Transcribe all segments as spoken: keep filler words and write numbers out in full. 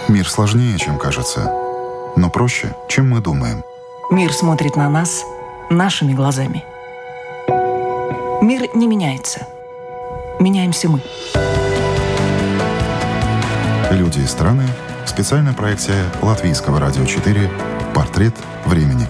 Мир сложнее, чем кажется, но проще, чем мы думаем. Мир смотрит на нас нашими глазами. Мир не меняется. Меняемся мы. «Люди и страны» — специальная проекция Латвийского радио четыре «Портрет времени».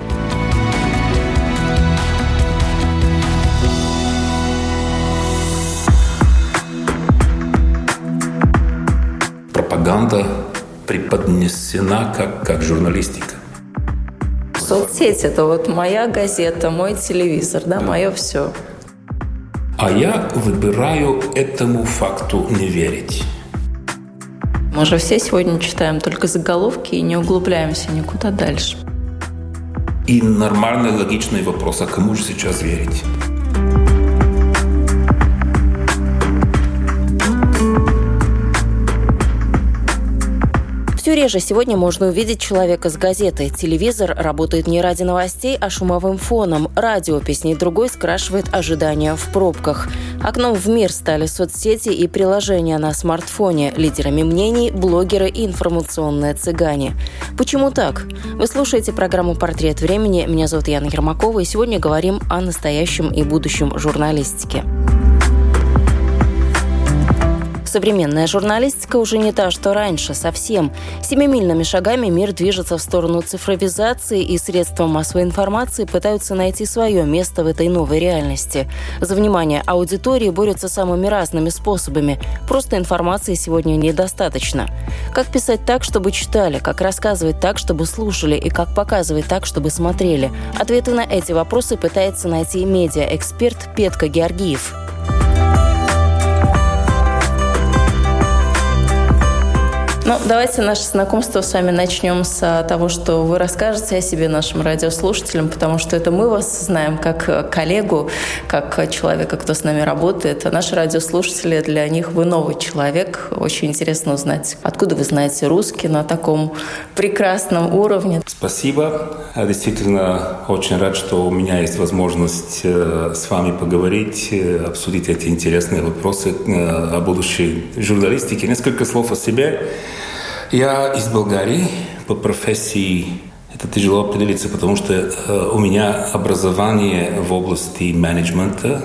Пропаганда преподнесена как, как журналистика. Соцсеть — это вот моя газета, мой телевизор, да, мое все. А я выбираю этому факту не верить. Мы же все сегодня читаем только заголовки и не углубляемся никуда дальше. И нормальный, логичный вопрос, а кому же сейчас верить? Все реже сегодня можно увидеть человека с газетой. Телевизор работает не ради новостей, а шумовым фоном. Радио песней другой скрашивает ожидания в пробках. Окном в мир стали соцсети и приложения на смартфоне. Лидерами мнений – блогеры и информационные цыгане. Почему так? Вы слушаете программу «Портрет времени». Меня зовут Яна Ермакова, и сегодня говорим о настоящем и будущем журналистики. Современная журналистика уже не та, что раньше, совсем. Семимильными шагами мир движется в сторону цифровизации, и средства массовой информации пытаются найти свое место в этой новой реальности. За внимание аудитории борются самыми разными способами. Просто информации сегодня недостаточно. Как писать так, чтобы читали, как рассказывать так, чтобы слушали, и как показывать так, чтобы смотрели? Ответы на эти вопросы пытается найти медиа-эксперт Петка Георгиев. Ну, давайте наше знакомство с вами начнем с того, что вы расскажете о себе нашим радиослушателям, потому что это мы вас знаем как коллегу, как человека, кто с нами работает. А наши радиослушатели, для них вы новый человек. Очень интересно узнать, откуда вы знаете русский на таком прекрасном уровне. Спасибо. Я действительно очень рад, что у меня есть возможность с вами поговорить, обсудить эти интересные вопросы о будущей журналистике. Несколько слов о себе. Я из Болгарии по профессии. Это тяжело определиться, потому что э, у меня образование в области менеджмента,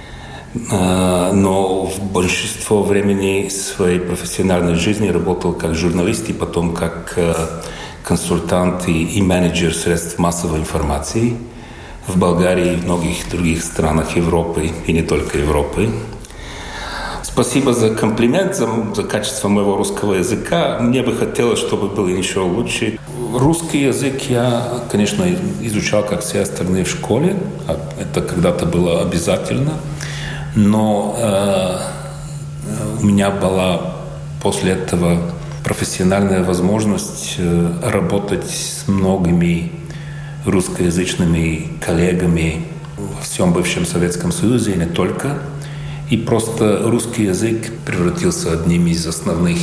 э, но в большинство времени своей профессиональной жизни работал как журналист и потом как э, консультант и, и менеджер средств массовой информации в Болгарии и в многих других странах Европы и не только Европы. Спасибо за комплимент, за, за качество моего русского языка. Мне бы хотелось, чтобы было еще лучше. Русский язык я, конечно, изучал, как все остальные в школе. Это когда-то было обязательно. Но э, у меня была после этого профессиональная возможность э, работать с многими русскоязычными коллегами во всем бывшем Советском Союзе, и не только. И просто русский язык превратился одним из основных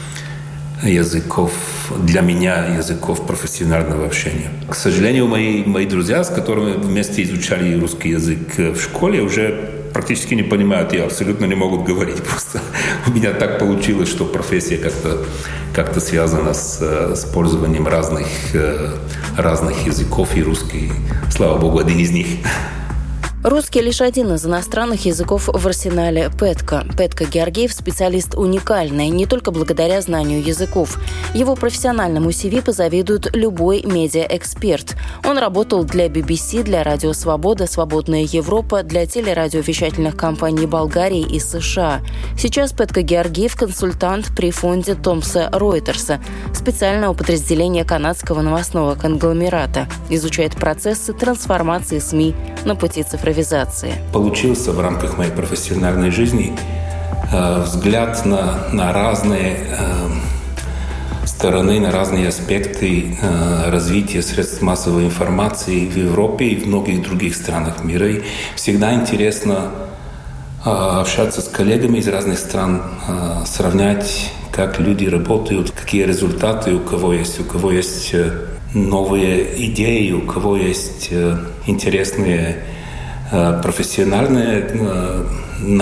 языков, для меня языков профессионального общения. К сожалению, мои, мои друзья, с которыми вместе изучали русский язык в школе, уже практически не понимают и абсолютно не могут говорить. Просто у меня так получилось, что профессия как-то, как-то связана с использованием разных, разных языков, и русский, слава богу, один из них. Русский лишь один из иностранных языков в арсенале Петка. Петка Георгиев – специалист уникальный, не только благодаря знанию языков. Его профессиональному си ви позавидует любой медиа-эксперт. Он работал для би би си, для Радио Свобода, Свободная Европа, для телерадиовещательных компаний Болгарии и США. Сейчас Петка Георгиев – консультант при фонде Томса Ройтерса, специального подразделения канадского новостного конгломерата. Изучает процессы трансформации СМИ на пути цифровизации. Получился в рамках моей профессиональной жизни э, взгляд на, на разные э, стороны, на разные аспекты э, развития средств массовой информации в Европе и в многих других странах мира. И всегда интересно э, общаться с коллегами из разных стран, э, сравнять, как люди работают, какие результаты у кого есть, у кого есть э, новые идеи, у кого есть э, интересные профессиональные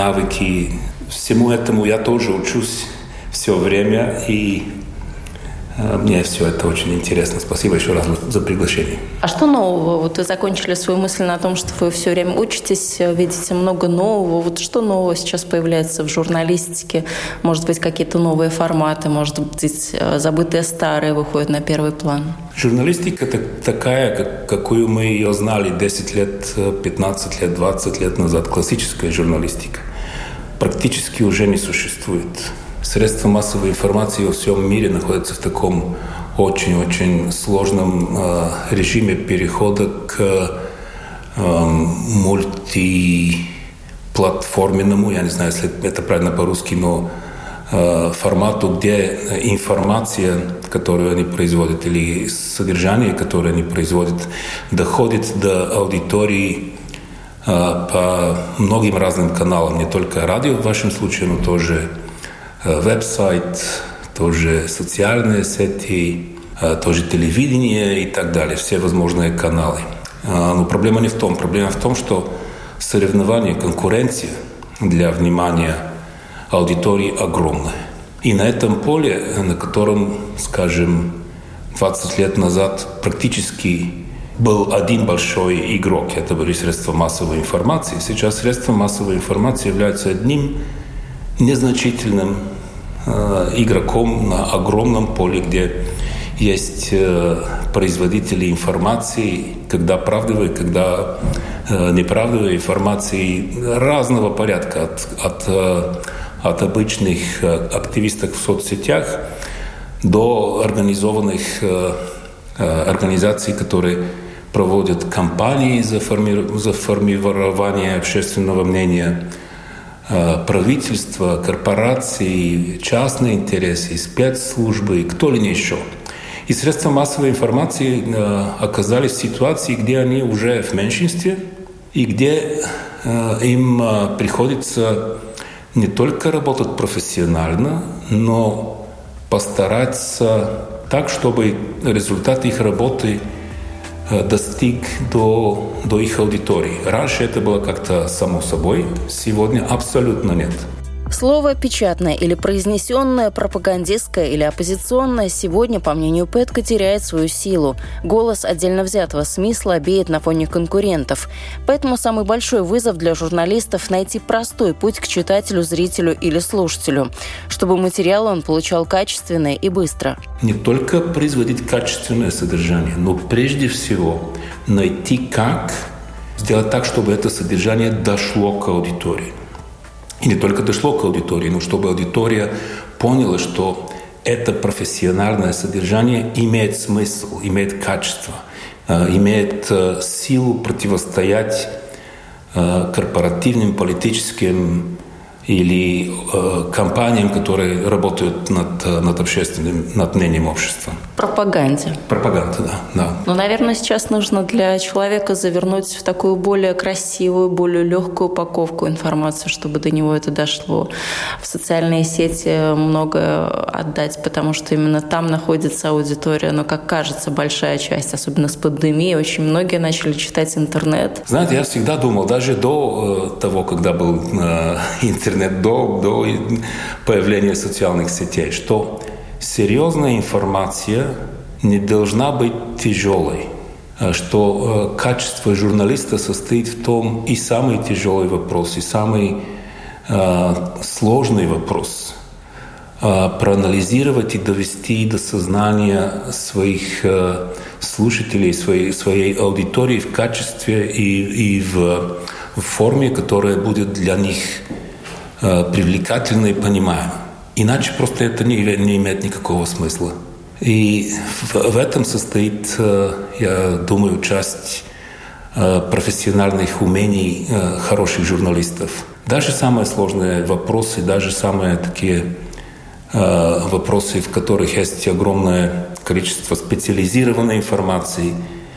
навыки. Всему этому я тоже учусь все время. И Мне все это очень интересно. Спасибо еще раз за приглашение. А что нового? Вот вы закончили свою мысль на том, что вы все время учитесь, видите много нового. Вот что нового сейчас появляется в журналистике? Может быть, какие-то новые форматы, может быть, забытые старые выходят на первый план? Журналистика такая, как, какую мы ее знали десять лет, пятнадцать лет, двадцать лет назад. Классическая журналистика практически уже не существует. Средства массовой информации во всем мире находятся в таком очень-очень сложном э, режиме перехода к э, мультиплатформенному, я не знаю, если это правильно по-русски, но э, формату, где информация, которую они производят, или содержание, которое они производят, доходит до аудитории э, по многим разным каналам, не только радио в вашем случае, но тоже веб-сайт, тоже социальные сети, тоже телевидение и так далее, все возможные каналы. Но проблема не в том. Проблема в том, что соревнование, конкуренция для внимания аудитории огромная. И на этом поле, на котором, скажем, двадцать лет назад практически был один большой игрок, это были средства массовой информации, сейчас средства массовой информации являются одним незначительным э, игроком на огромном поле, где есть э, производители информации, когда правдивой, когда э, неправдивой информации разного порядка, от, от, э, от обычных э, активистов в соцсетях до организованных э, э, организаций, которые проводят кампании за, форми- за формирование общественного мнения, правительства, корпорации, частные интересы, спецслужбы, кто ли не еще. И средства массовой информации э, оказались в ситуации, где они уже в меньшинстве, и где э, им э, приходится не только работать профессионально, но постараться так, чтобы результат их работы достиг до, до их аудитории. Раньше это было как-то само собой, сегодня абсолютно нет. Слово печатное или произнесенное, пропагандистское или оппозиционное сегодня, по мнению Петка, теряет свою силу. Голос отдельно взятого СМИ слабеет на фоне конкурентов. Поэтому самый большой вызов для журналистов – найти простой путь к читателю, зрителю или слушателю, чтобы материал он получал качественное и быстро. Не только производить качественное содержание, но прежде всего найти, как сделать так, чтобы это содержание дошло к аудитории. И не только дошло к аудитории, но чтобы аудитория поняла, что это профессиональное содержание имеет смысл, имеет качество, имеет силу противостоять корпоративным, политическим или э, компаниям, которые работают над, над общественным, над мнением общества. Пропаганде. Пропаганда, да. да. Но, наверное, сейчас нужно для человека завернуть в такую более красивую, более легкую упаковку информацию, чтобы до него это дошло. В социальные сети многое отдать, потому что именно там находится аудитория. Но, как кажется, большая часть, особенно с пандемией, очень многие начали читать интернет. Знаете, я всегда думал, даже до э, того, когда был э, интернет, До, до появления социальных сетей, что серьезная информация не должна быть тяжелой, что качество журналиста состоит в том, и самый тяжелый вопрос, и самый э, сложный вопрос э, проанализировать и довести до сознания своих э, слушателей, своей, своей аудитории в качестве и, и в, в форме, которая будет для них привлекательно и понимаемо. Иначе просто это не, не имеет никакого смысла. И в, в этом состоит, я думаю, часть профессиональных умений хороших журналистов. Даже самые сложные вопросы, даже самые такие вопросы, в которых есть огромное количество специализированной информации,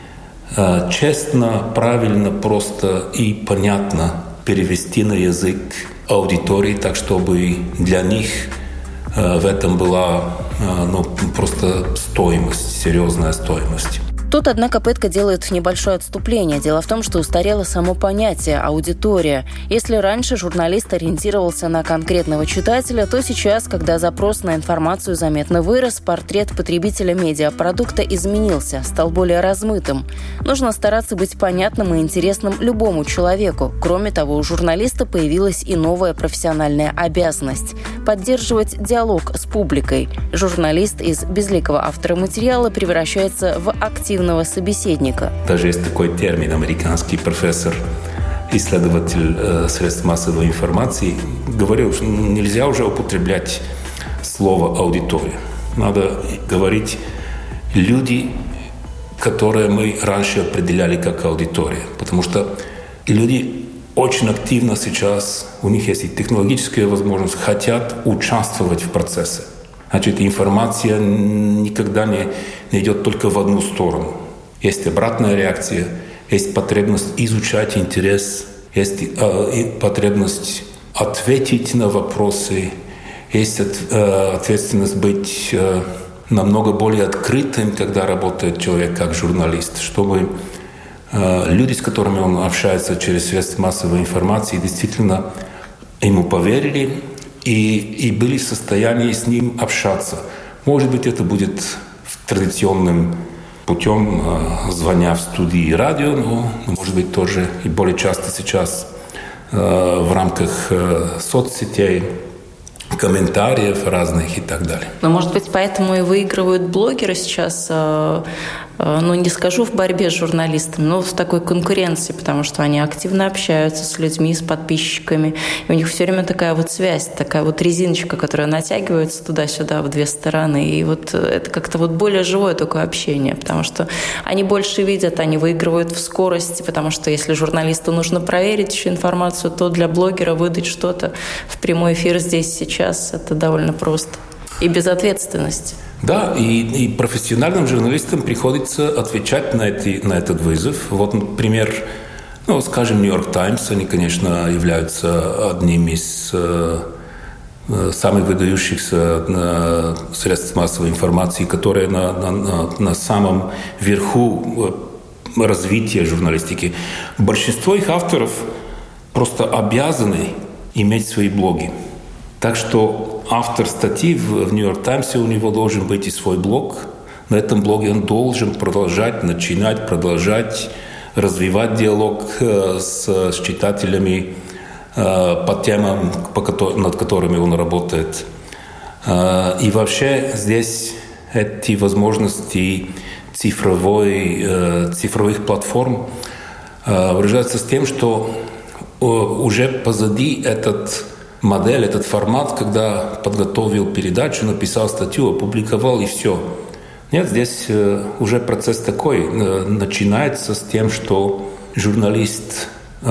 честно, правильно, просто и понятно перевести на язык аудитории, так чтобы для них э, в этом была э, ну, просто стоимость, серьезная стоимость. Тут, однако, Петка делает небольшое отступление. Дело в том, что устарело само понятие «аудитория». Если раньше журналист ориентировался на конкретного читателя, то сейчас, когда запрос на информацию заметно вырос, портрет потребителя медиапродукта изменился, стал более размытым. Нужно стараться быть понятным и интересным любому человеку. Кроме того, у журналиста появилась и новая профессиональная обязанность – поддерживать диалог с публикой. Журналист из безликого автора материала превращается в активного собеседника. Даже есть такой термин, американский профессор, исследователь э, средств массовой информации, говорил, что нельзя уже употреблять слово «аудитория». Надо говорить «люди», которые мы раньше определяли как аудитория. Потому что люди очень активно сейчас, у них есть и технологическая возможность, хотят участвовать в процессе. Значит, информация никогда не, не идет только в одну сторону. Есть обратная реакция, есть потребность изучать интерес, есть э, потребность ответить на вопросы, есть от, э, ответственность быть э, намного более открытым, когда работает человек как журналист, чтобы э, люди, с которыми он общается через средства массовой информации, действительно ему поверили, И, и были в состоянии с ним общаться. Может быть, это будет традиционным путем, э, звоня в студии радио, но, может быть, тоже и более часто сейчас э, в рамках э, соцсетей, комментариев разных и так далее. Но, может быть, поэтому и выигрывают блогеры сейчас, э, э, ну, не скажу в борьбе с журналистами, но в такой конкуренции, потому что они активно общаются с людьми, с подписчиками, и у них все время такая вот связь, такая вот резиночка, которая натягивается туда-сюда в две стороны, и вот это как-то вот более живое такое общение, потому что они больше видят, они выигрывают в скорости, потому что если журналисту нужно проверить еще информацию, то для блогера выдать что-то в прямой эфир здесь сейчас это довольно просто и без ответственности. Да, и, и профессиональным журналистам приходится отвечать на, эти, на этот вызов. Вот, например, ну, скажем, «Нью-Йорк Таймс», они, конечно, являются одним из э, самых выдающихся э, средств массовой информации, которые на, на, на, на самом верху развития журналистики. Большинство их авторов просто обязаны иметь свои блоги. Так что автор статьи в «Нью-Йорк Таймсе», у него должен быть и свой блог. На этом блоге он должен продолжать, начинать, продолжать, развивать диалог с, с читателями по темам, по, над которыми он работает. И вообще здесь эти возможности цифровой, цифровых платформ выражаются с тем, что уже позади этот модель, этот формат, когда подготовил передачу, написал статью, опубликовал и все. Нет, здесь уже процесс такой. Начинается с тем, что журналист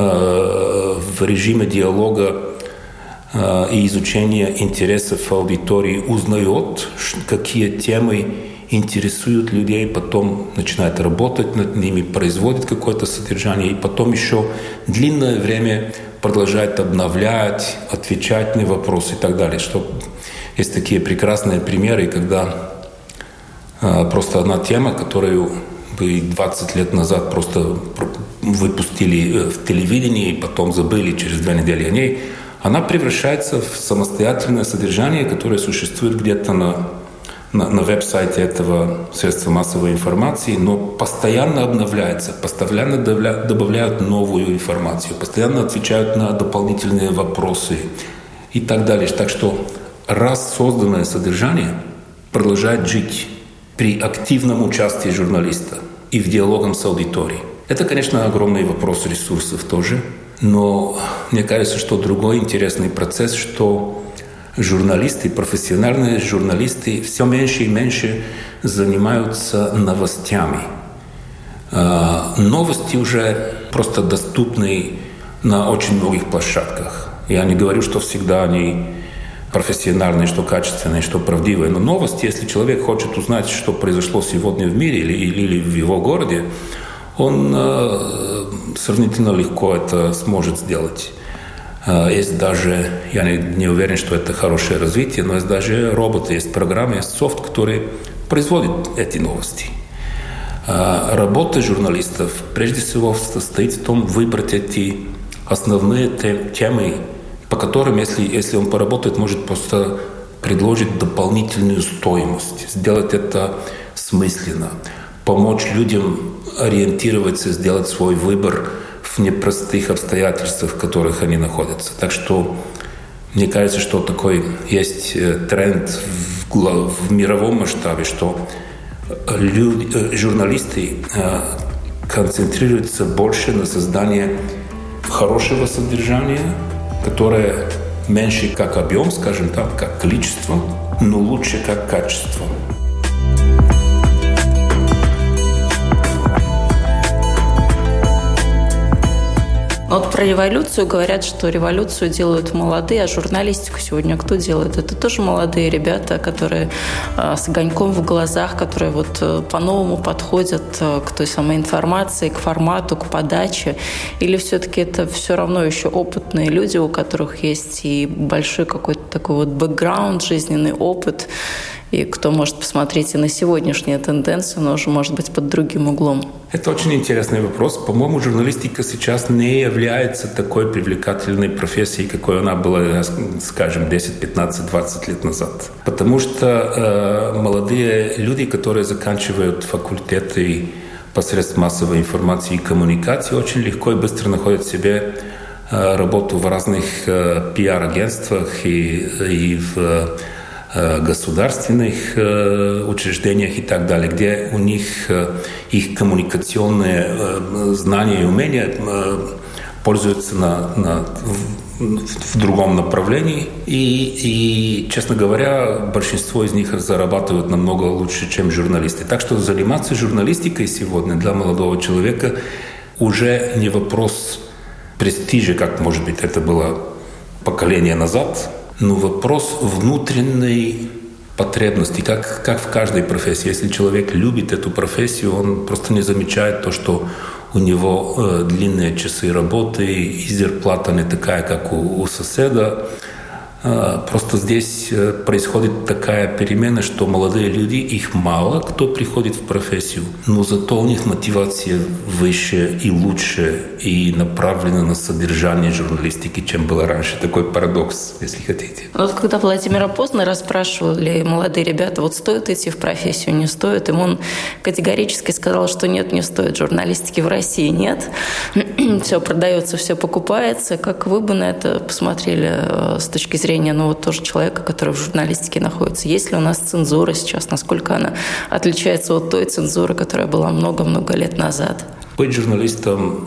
в режиме диалога и изучения интересов аудитории узнает, какие темы интересуют людей, потом начинает работать над ними, производит какое-то содержание, и потом еще длинное время продолжает обновлять, отвечать на вопросы и так далее. Что есть такие прекрасные примеры, когда э, просто одна тема, которую вы двадцать лет назад просто выпустили в телевидении и потом забыли через две недели о ней, она превращается в самостоятельное содержание, которое существует где-то на На, на веб-сайте этого средства массовой информации, но постоянно обновляется, постоянно добавляют новую информацию, постоянно отвечают на дополнительные вопросы и так далее. Так что раз созданное содержание продолжает жить при активном участии журналиста и в диалогом с аудиторией. Это, конечно, огромный вопрос ресурсов тоже, но мне кажется, что другой интересный процесс, что журналисты, профессиональные журналисты все меньше и меньше занимаются новостями. Новости уже просто доступны на очень многих площадках. Я не говорю, что всегда они профессиональные, что качественные, что правдивые. Но новости, если человек хочет узнать, что произошло сегодня в мире или, или в его городе, он э, сравнительно легко это сможет сделать. Есть даже, я не, не уверен, что это хорошее развитие, но есть даже роботы, есть программы, есть софт, который производит эти новости. Работа журналистов прежде всего состоит в том, выбрать эти основные темы, по которым, если, если он поработает, может просто предложить дополнительную стоимость, сделать это смысленно, помочь людям ориентироваться, сделать свой выбор в непростых обстоятельствах, в которых они находятся. Так что мне кажется, что такой есть тренд в, в мировом масштабе, что люди, журналисты концентрируются больше на создании хорошего содержания, которое меньше как объем, скажем так, как количество, но лучше как качество. Вот про революцию говорят, что революцию делают молодые, а журналистику сегодня кто делает? Это тоже молодые ребята, которые с огоньком в глазах, которые вот по-новому подходят к той самой информации, к формату, к подаче. Или все-таки это все равно еще опытные люди, у которых есть и большой какой-то такой вот бэкграунд, жизненный опыт, и кто может посмотреть и на сегодняшние тенденции, но уже, может быть, под другим углом? Это очень интересный вопрос. По-моему, журналистика сейчас не является такой привлекательной профессией, какой она была, скажем, десять, пятнадцать, двадцать лет назад. Потому что э, молодые люди, которые заканчивают факультеты посредством массовой информации и коммуникации, очень легко и быстро находят себе э, работу в разных э, пиар-агентствах и, и в государственных э, учреждениях и так далее, где у них э, их коммуникационные э, знания и умения э, пользуются на, на, в, в другом направлении. И, и, честно говоря, большинство из них зарабатывают намного лучше, чем журналисты. Так что заниматься журналистикой сегодня для молодого человека уже не вопрос престижа, как, может быть, это было поколение назад, но вопрос внутренней потребности, как, как в каждой профессии. Если человек любит эту профессию, он просто не замечает то, что у него э, длинные часы работы, и зарплата не такая, как у, у соседа. Э, просто здесь э, происходит такая перемена, что молодые люди, их мало кто приходит в профессию, но зато у них мотивация выше и лучше, и направлена на содержание журналистики, чем было раньше. Такой парадокс, если хотите. Вот когда Владимира Познера спрашивали молодые ребята, вот стоит идти в профессию, не стоит, ему он категорически сказал, что нет, не стоит. Журналистики в России нет. Все продается, все покупается. Как вы бы на это посмотрели с точки зрения, ну вот тоже человека, который в журналистике находится? Есть ли у нас цензура сейчас? Насколько она отличается от той цензуры, которая была много-много лет назад? Быть журналистом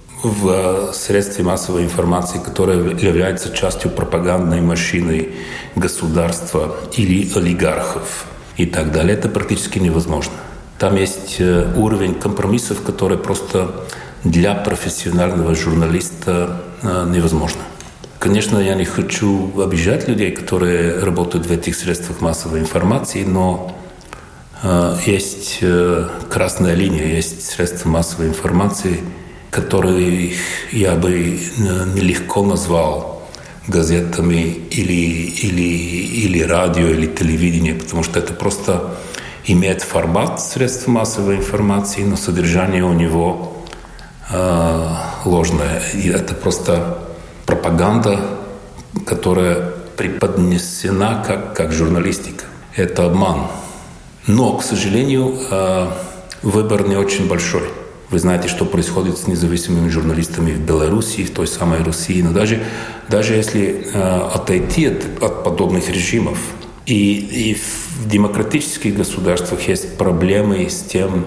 в средстве массовой информации, которое является частью пропагандной машины государства или олигархов и так далее, это практически невозможно. Там есть уровень компромиссов, который просто для профессионального журналиста невозможно. Конечно, я не хочу обижать людей, которые работают в этих средствах массовой информации, но э, есть э, красная линия, есть средства массовой информации, которые я бы нелегко назвал газетами или, или, или радио, или телевидение, потому что это просто имеет формат средств массовой информации, но содержание у него э, ложное. И это просто пропаганда, которая преподнесена как, как журналистика. Это обман. Но, к сожалению, выбор не очень большой. Вы знаете, что происходит с независимыми журналистами в Беларуси, в той самой России. Но даже, даже если отойти от, от подобных режимов, и, и в демократических государствах есть проблемы с тем,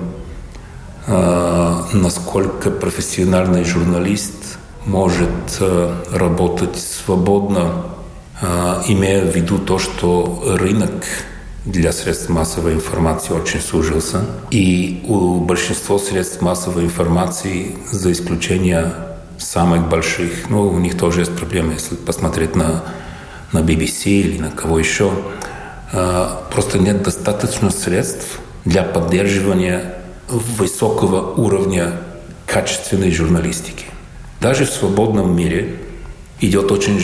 насколько профессиональный журналист может э, работать свободно, э, имея в виду то, что рынок для средств массовой информации очень сужился. И у большинства средств массовой информации, за исключением самых больших, ну, у них тоже есть проблемы, если посмотреть на, на би би си или на кого еще, э, просто нет достаточно средств для поддерживания высокого уровня качественной журналистики. Даже в свободном мире идет очень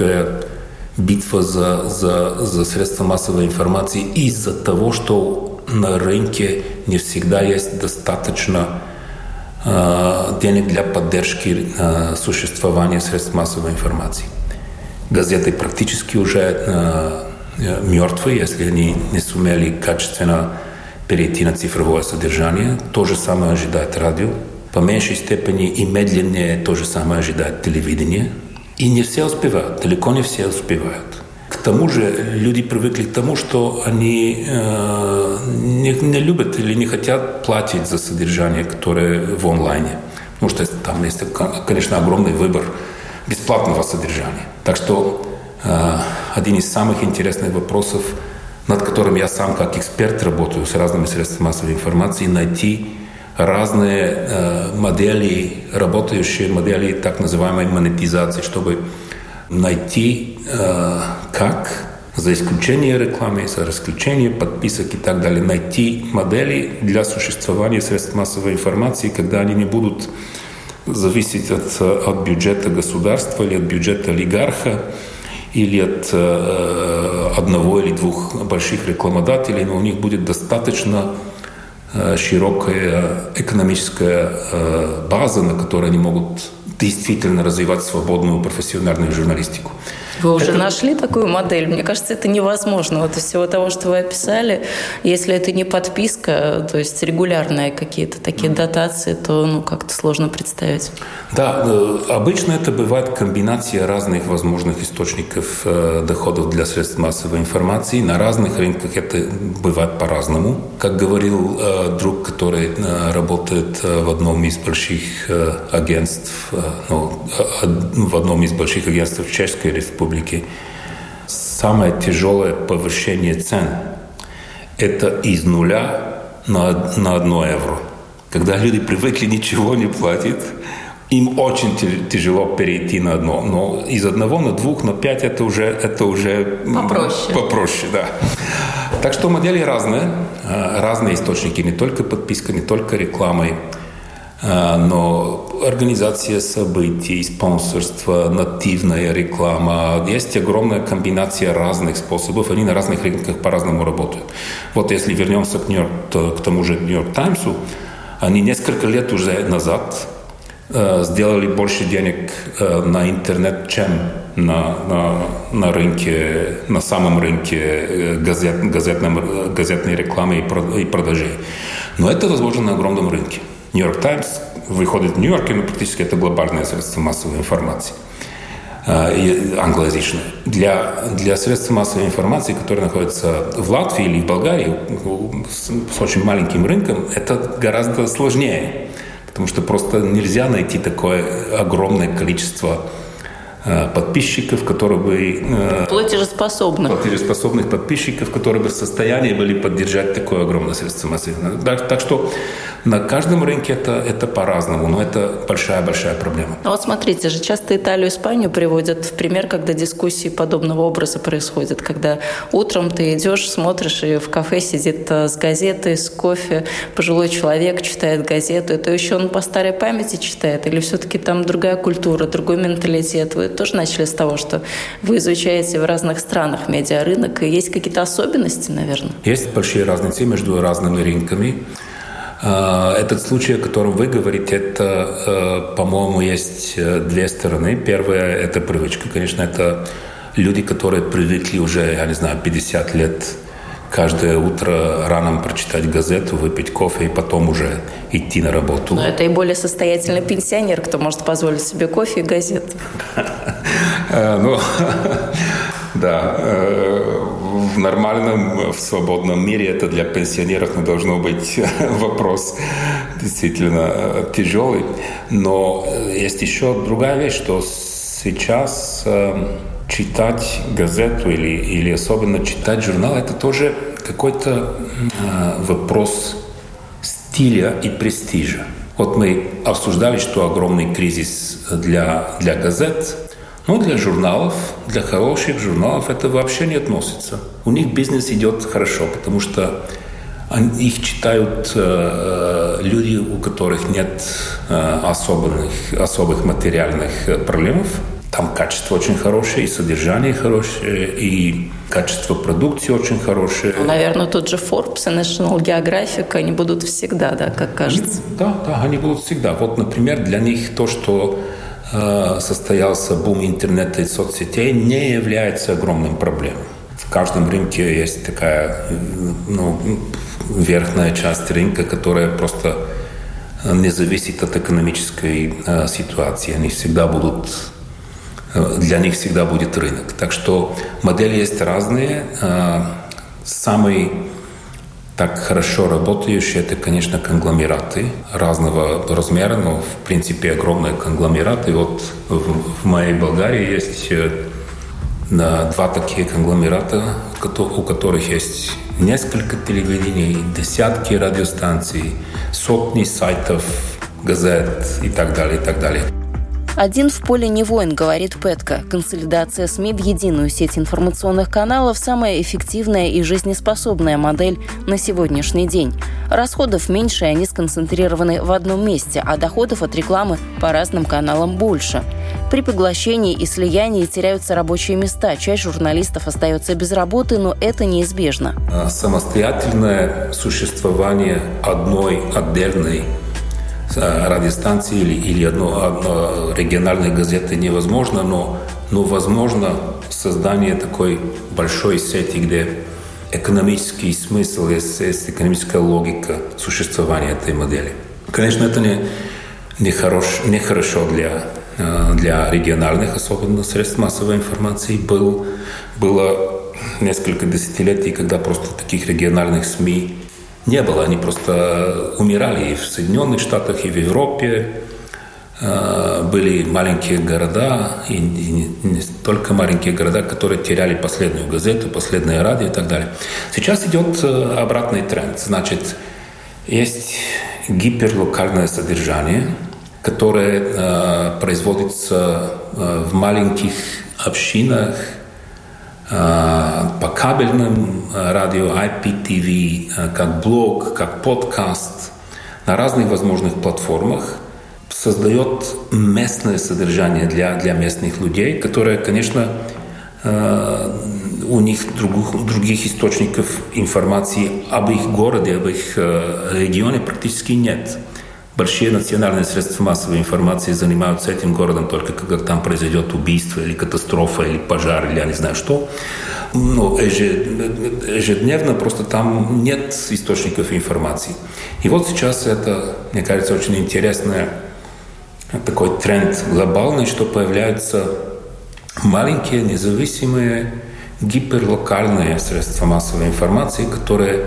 жесткая битва за, за, за средства массовой информации из-за того, что на рынке не всегда есть достаточно э, денег для поддержки э, существования средств массовой информации. Газеты практически уже э, мертвы, если они не сумели качественно перейти на цифровое содержание. То же самое ожидает радио. По меньшей степени и медленнее то же самое ожидает телевидение. И не все успевают, далеко не все успевают. К тому же люди привыкли к тому, что они э, не, не любят или не хотят платить за содержание, которое в онлайне. Потому что там есть, конечно, огромный выбор бесплатного содержания. Так что э, один из самых интересных вопросов, над которым я сам как эксперт работаю с разными средствами массовой информации, найти разные э, модели, работающие модели так называемой монетизации, чтобы найти, э, как, за исключением рекламы, за исключением подписок и так далее, найти модели для существования средств массовой информации, когда они не будут зависеть от, от бюджета государства или от бюджета олигарха, или от э, одного или двух больших рекламодателей, но у них будет достаточно э, широкая экономическая э, база, на которой они могут действительно развивать свободную профессиональную журналистику. Вы уже это... нашли такую модель? Мне кажется, это невозможно. Вот из всего того, что вы описали, если это не подписка, то есть регулярные какие-то такие дотации, то ну, как-то сложно представить. Да, обычно это бывает комбинация разных возможных источников э, доходов для средств массовой информации. На разных рынках это бывает по-разному. Как говорил э, друг, который э, работает э, в одном из больших э, агентств, э, ну, э, в одном из больших агентств в Чешской Республике, самое тяжелое повышение цен – это из нуля на, на одно евро. Когда люди привыкли ничего не платить, им очень тяжело перейти на одно. Но из одного на двух, на пять – это уже, это уже попроще. попроще, да. Так что модели разные, разные источники, не только подписка, не только рекламой, но организация событий, спонсорство, нативная реклама. Есть огромная комбинация разных способов, они на разных рынках по-разному работают. Вот если вернемся к, Нью-Йорк, к тому же Нью-Йорк Таймсу, они несколько лет уже назад э, сделали больше денег э, на интернет, чем на, на, на рынке, на самом рынке газет, газетном, газетной рекламы и продажей. Но это возможно на огромном рынке. Нью-Йорк Таймс выходит в Нью-Йорке, но практически это глобальное средство массовой информации, э, англоязычное. Для, для средств массовой информации, которые находятся в Латвии или в Болгарии, с, с очень маленьким рынком, это гораздо сложнее, потому что просто нельзя найти такое огромное количество подписчиков, которые бы... Платежеспособных. Платежеспособных подписчиков, которые бы в состоянии были поддержать такое огромное средство массовой информации. Так, так что на каждом рынке это, это по-разному, но это большая-большая проблема. А вот смотрите же, часто Италию и Испанию приводят в пример, когда дискуссии подобного образа происходят, когда утром ты идешь, смотришь, и в кафе сидит с газетой, с кофе, пожилой человек читает газету. Это еще он по старой памяти читает? Или все-таки там другая культура, другой менталитет? Вы тоже начали с того, что вы изучаете в разных странах медиарынок, и есть какие-то особенности, наверное? Есть большие разницы между разными рынками. Этот случай, о котором вы говорите, это, по-моему, есть две стороны. Первая – это привычка. Конечно, это люди, которые привыкли уже, я не знаю, пятьдесят лет каждое утро рано прочитать газету, выпить кофе и потом уже идти на работу. Но это и более состоятельный пенсионер, кто может позволить себе кофе и газету. Ну, да. В нормальном, в свободном мире это для пенсионеров не должно быть вопрос действительно тяжелый. Но есть еще другая вещь, что сейчас читать газету или, или особенно читать журнал, это тоже какой-то э, вопрос стиля и престижа. Вот мы обсуждали, что огромный кризис для, для газет, но для журналов, для хороших журналов это вообще не относится. У них бизнес идет хорошо, потому что они, их читают э, люди, у которых нет э, особенных, особых материальных проблем. Там качество очень хорошее, и содержание хорошее, и качество продукции очень хорошее. Ну, наверное, тот же Forbes и National Geographic, они будут всегда, да, как кажется? Они, да, да, они будут всегда. Вот, например, для них то, что э, состоялся бум интернета и соцсетей, не является огромным проблемой. В каждом рынке есть такая, ну, верхняя часть рынка, которая просто не зависит от экономической э, ситуации. Они всегда будут... Для них всегда будет рынок. Так что модели есть разные. Самый так хорошо работающий — это, конечно, конгломераты разного размера, но, в принципе, огромные конгломераты. Вот в моей Болгарии есть два такие конгломерата, у которых есть несколько телевидений, десятки радиостанций, сотни сайтов, газет и так далее, и так далее. «Один в поле не воин», — говорит Петка. Консолидация СМИ в единую сеть информационных каналов – самая эффективная и жизнеспособная модель на сегодняшний день. Расходов меньше, и они сконцентрированы в одном месте, а доходов от рекламы по разным каналам больше. При поглощении и слиянии теряются рабочие места, часть журналистов остается без работы, но это неизбежно. Самостоятельное существование одной отдельной радиостанции или, или одно, одно региональной газеты невозможно, но, но возможно создание такой большой сети, где экономический смысл, есть, есть экономическая логика существования этой модели. Конечно, это не, не, хорош, не хорошо для, для региональных, особенно средств массовой информации. Был, было несколько десятилетий, когда просто таких региональных СМИ не было, они просто умирали и в Соединенных Штатах, и в Европе. Были маленькие города, и не только маленькие города, которые теряли последнюю газету, последнее радио и так далее. Сейчас идет обратный тренд. Значит, есть гиперлокальное содержание, которое производится в маленьких общинах, по кабельным радио, ай пи ти ви, как блог, как подкаст, на разных возможных платформах, создает местное содержание для, для местных людей, которое, конечно, у них других, других источников информации об их городе, об их регионе практически нет. Большие национальные средства массовой информации занимаются этим городом только когда там произойдет убийство или катастрофа, или пожар, или я не знаю что. Но ежедневно просто там нет источников информации. И вот сейчас это, мне кажется, очень интересный такой тренд глобальный, что появляются маленькие, независимые, гиперлокальные средства массовой информации, которые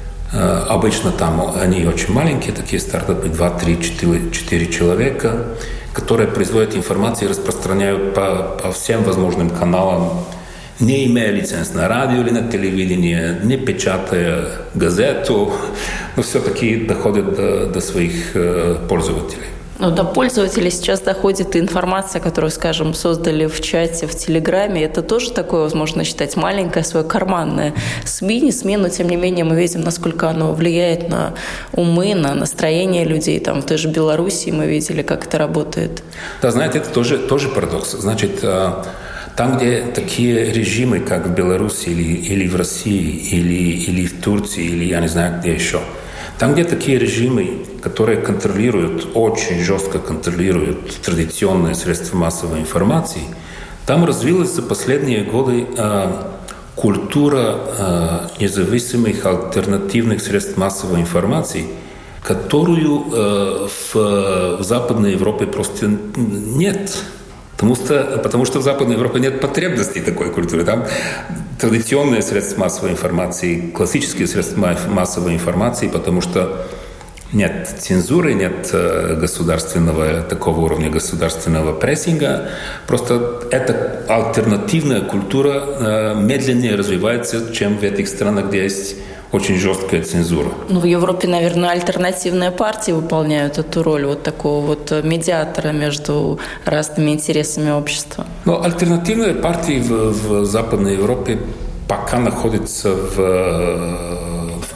обычно там они очень маленькие, такие стартапы, два, три, четыре человека, которые производят информацию и распространяют по, по всем возможным каналам, не имея лиценз на радио или на телевидение, не печатая газету, но все-таки доходят до, до своих пользователей. Ну, до пользователей сейчас доходит информация, которую, скажем, создали в чате, в Телеграме. Это тоже такое, возможно считать, маленькое, свое карманное СМИ, не СМИ, но тем не менее мы видим, насколько оно влияет на умы, на настроение людей. Там в той же Белоруссии мы видели, как это работает. Да, знаете, это тоже, тоже парадокс. Значит, там, где такие режимы, как в Беларуси или, или в России, или, или в Турции, или я не знаю где еще, там, где такие режимы, которые контролируют, очень жестко контролируют традиционные средства массовой информации, там развилась за последние годы э, культура э, независимых альтернативных средств массовой информации, которую э, в, в Западной Европе просто нет. Потому что, потому что в Западной Европе нет потребностей такой культуры. Там традиционные средства массовой информации, классические средства массовой информации, потому что нет цензуры, нет государственного, такого уровня государственного прессинга. Просто эта альтернативная культура медленнее развивается, чем в этих странах, где есть очень жесткая цензура. Ну, в Европе, наверное, альтернативные партии выполняют эту роль вот такого вот медиатора между разными интересами общества. Но альтернативные партии в, в Западной Европе пока находятся в, в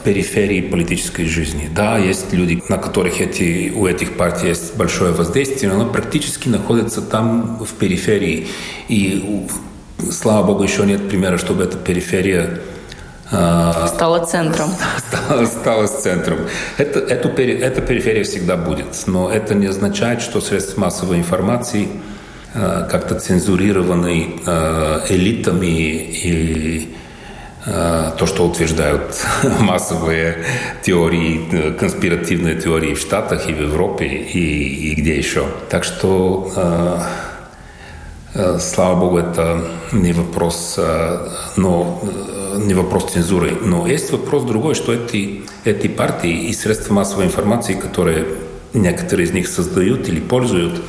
периферии политической жизни. Да, есть люди, на которых эти, у этих партий есть большое воздействие, но они практически находятся там в периферии. И, слава богу, еще нет примера, чтобы эта периферия стала центром. Стала, стала центром. Это, эту, эта периферия всегда будет, но это не означает, что средства массовой информации как-то цензурированы элитами и то, что утверждают массовые теории, конспиративные теории в Штатах и в Европе и, и где еще. Так что, слава богу, это не вопрос, но не вопрос цензуры. Но есть вопрос другой, что эти, эти партии и средства массовой информации, которые некоторые из них создают или пользуют,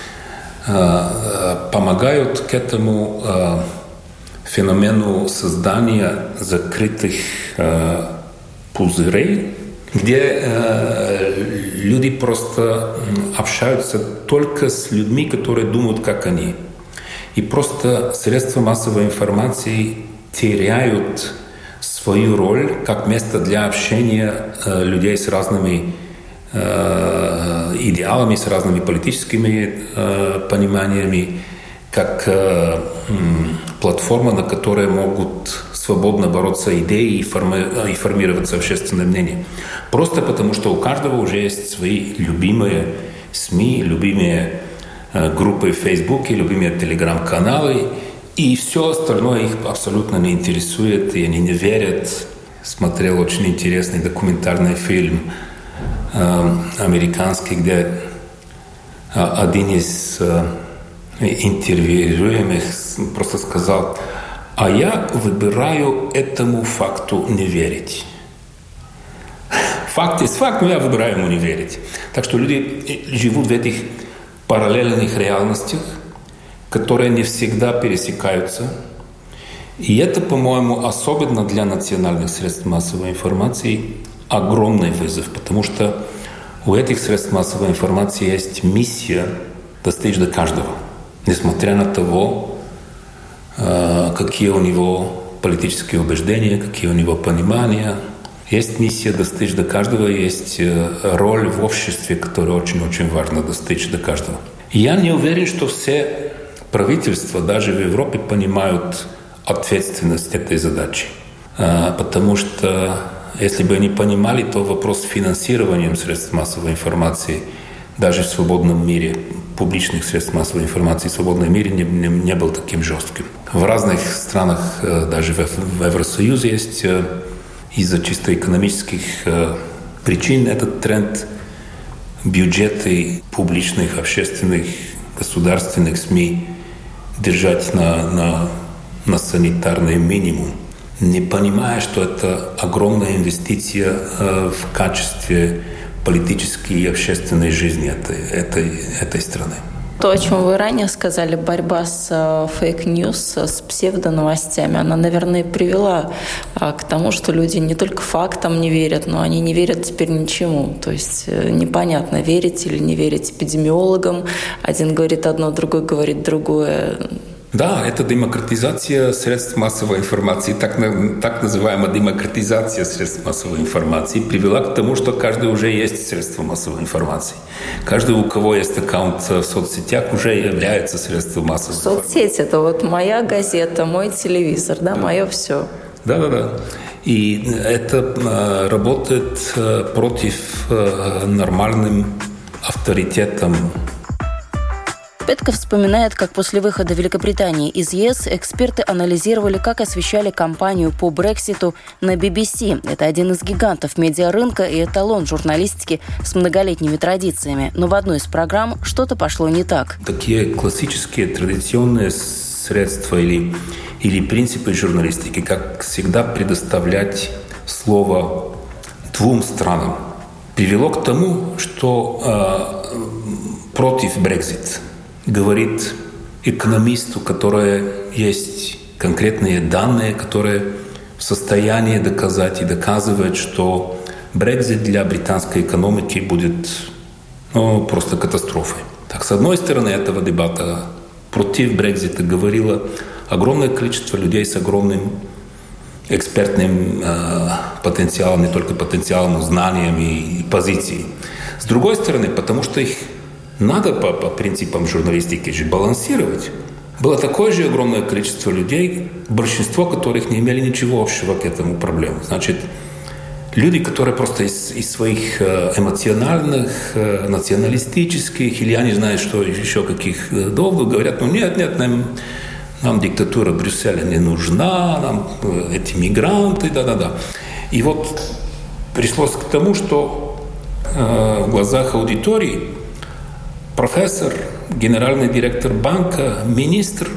помогают к этому феномену создания закрытых пузырей, где люди просто общаются только с людьми, которые думают, как они. И просто средства массовой информации теряют свою роль как место для общения людей с разными идеалами, с разными политическими пониманиями, как платформа, на которой могут свободно бороться идеи и, форми- и формироваться общественное мнение. Просто потому, что у каждого уже есть свои любимые СМИ, любимые группы в Фейсбуке, любимые телеграм-каналы, и все остальное их абсолютно не интересует, и они не верят. Смотрел очень интересный документарный фильм э, американский, где э, один из э, интервьюируемых просто сказал: а я выбираю этому факту не верить. Факт есть факт, но я выбираю ему не верить. Так что люди живут в этих параллельных реальностях, которые не всегда пересекаются. И это, по-моему, особенно для национальных средств массовой информации огромный вызов, потому что у этих средств массовой информации есть миссия достичь до каждого, несмотря на то, какие у него политические убеждения, какие у него понимания. Есть миссия достичь до каждого, есть роль в обществе, которая очень-очень важно достичь до каждого. Я не уверен, что все правительства, даже в Европе, понимают ответственность этой задачи. Потому что если бы они понимали, то вопрос с финансированием средств массовой информации даже в свободном мире, публичных средств массовой информации в свободном мире не, не, не был таким жестким. В разных странах, даже в, в Евросоюзе, есть из-за чисто экономических причин этот тренд бюджеты публичных, общественных, государственных СМИ держать на, на, на санитарный минимум, не понимая, что это огромная инвестиция э, в качестве политической и общественной жизни этой, этой, этой страны. То, о чем вы ранее сказали, борьба с фейк-ньюс, с псевдоновостями, она, наверное, привела к тому, что люди не только фактам не верят, но они не верят теперь ничему. То есть непонятно, верить или не верить эпидемиологам. Один говорит одно, другой говорит другое. Да, это демократизация средств массовой информации, так, так называемая демократизация средств массовой информации привела к тому, что каждый уже есть средство массовой информации. Каждый, у кого есть аккаунт в соцсетях, уже является средством массовой информации. Соцсеть – это вот моя газета, мой телевизор, да, да. Мое все. Да-да-да. И это э, работает э, против э, нормальным авторитетом. Петка вспоминает, как после выхода Великобритании из ЕС эксперты анализировали, как освещали кампанию по Брекситу на би би си. Это один из гигантов медиарынка и эталон журналистики с многолетними традициями. Но в одной из программ что-то пошло не так. Такие классические традиционные средства или, или принципы журналистики, как всегда предоставлять слово двум странам, привело к тому, что э, против Брексита говорит экономист, у которого есть конкретные данные, которые в состоянии доказать и доказывать, что Брексит для британской экономики будет ну, просто катастрофой. Так, с одной стороны, этого дебата против Брексита говорило огромное количество людей с огромным экспертным э, потенциалом, не только потенциалом, но знанием и, и позицией. С другой стороны, потому что их надо по, по принципам журналистики же балансировать. Было такое же огромное количество людей, большинство которых не имели ничего общего к этому проблему. Значит, люди, которые просто из, из своих эмоциональных, националистических, или я не знаю, что еще каких доводов, говорят, ну нет, нет, нам, нам диктатура Брюсселя не нужна, нам эти мигранты, да-да-да. И вот пришлось к тому, что э, в глазах аудитории профессор, генеральный директор банка, министр,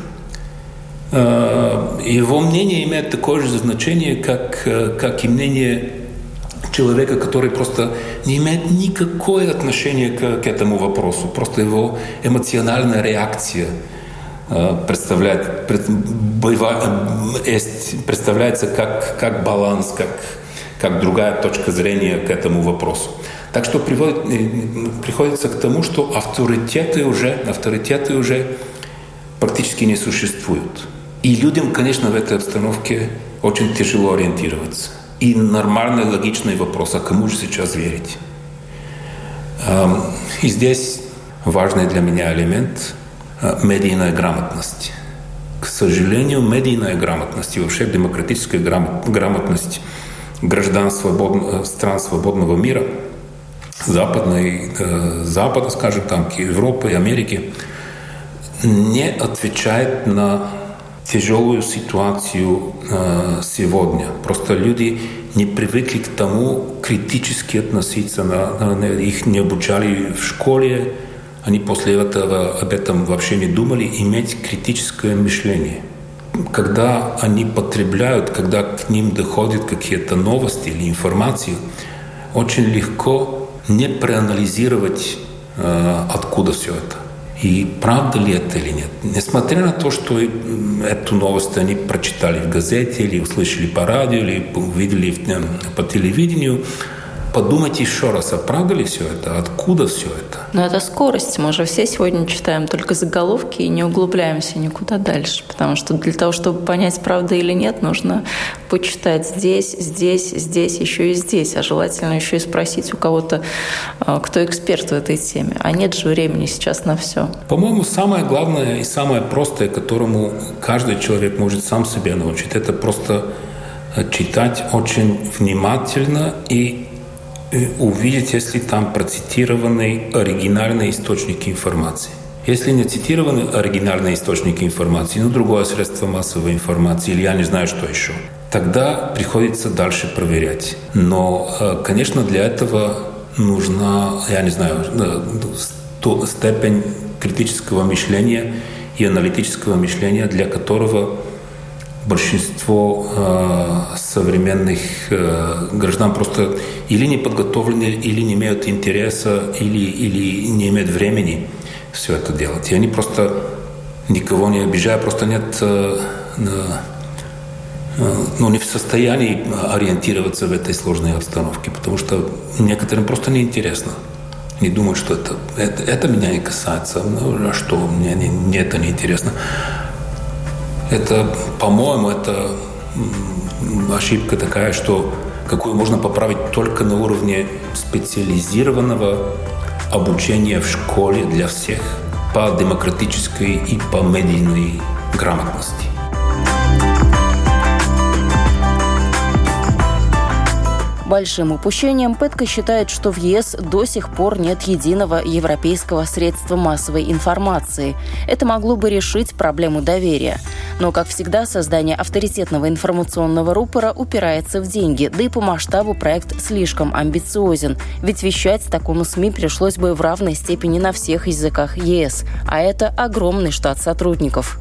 э, его мнение имеет такое же значение, как, как и мнение человека, который просто не имеет никакое отношения к, к этому вопросу. Просто его эмоциональная реакция э, представляет, пред, боева, есть, представляется как, как баланс, как, как другая точка зрения к этому вопросу. Так что приводит, приходится к тому, что авторитеты уже, авторитеты уже практически не существуют. И людям, конечно, в этой обстановке очень тяжело ориентироваться. И нормальный, логичный вопрос, а кому же сейчас верить? И здесь важный для меня элемент – медийная грамотность. К сожалению, медийная грамотность и вообще демократическая грамотность граждан свобод... стран свободного мира, западной, Запада, скажем так, Европы и Америки, не отвечает на тяжелую ситуацию э, сегодня. Просто люди не привыкли к тому критически относиться, на, на, их не обучали в школе, они после этого об этом вообще не думали, иметь критическое мышление. Когда они потребляют, когда к ним доходят какие-то новости или информации, очень легко не проанализировать, э, откуда все это. И правда ли это или нет? Несмотря на то, что эту новость они прочитали в газете, или услышали по радио, или увидели по телевидению, подумайте еще раз, а правда ли все это? Откуда все это? Но это скорость. Мы же все сегодня читаем только заголовки и не углубляемся никуда дальше. Потому что для того, чтобы понять, правда или нет, нужно почитать здесь, здесь, здесь, еще и здесь. А желательно еще и спросить у кого-то, кто эксперт в этой теме. А нет же времени сейчас на все. По-моему, самое главное и самое простое, которому каждый человек может сам себя научить, это просто читать очень внимательно и увидеть, если там процитированы оригинальные источники информации. Если не цитированы оригинальные источники информации, ну, другое средство массовой информации, или я не знаю, что еще, тогда приходится дальше проверять. Но, конечно, для этого нужна, я не знаю, степень критического мышления и аналитического мышления, для которого большинство э, современных э, граждан просто или не подготовлены, или не имеют интереса, или, или не имеют времени все это делать. И они просто, никого не обижая, просто нет, э, э, ну, не в состоянии ориентироваться в этой сложной обстановке, потому что некоторым просто неинтересно. Они думают, что это, это, это меня не касается, ну, а что, мне, не, мне это не интересно. Это, по-моему, это ошибка такая, что какую можно поправить только на уровне специализированного обучения в школе для всех по демократической и по медийной грамотности. Большим упущением Петка считает, что в ЕС до сих пор нет единого европейского средства массовой информации. Это могло бы решить проблему доверия. Но, как всегда, создание авторитетного информационного рупора упирается в деньги, да и по масштабу проект слишком амбициозен. Ведь вещать такому СМИ пришлось бы в равной степени на всех языках ЕС. А это огромный штат сотрудников.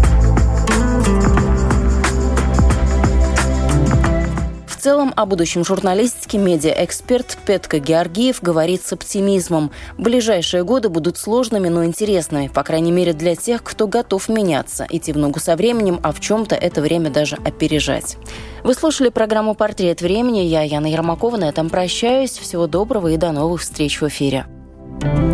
В целом, о будущем журналистики медиаэксперт Петка Георгиев говорит с оптимизмом. Ближайшие годы будут сложными, но интересными, по крайней мере для тех, кто готов меняться, идти в ногу со временем, а в чем-то это время даже опережать. Вы слушали программу «Портрет времени». Я, Яна Ермакова, на этом прощаюсь. Всего доброго и до новых встреч в эфире.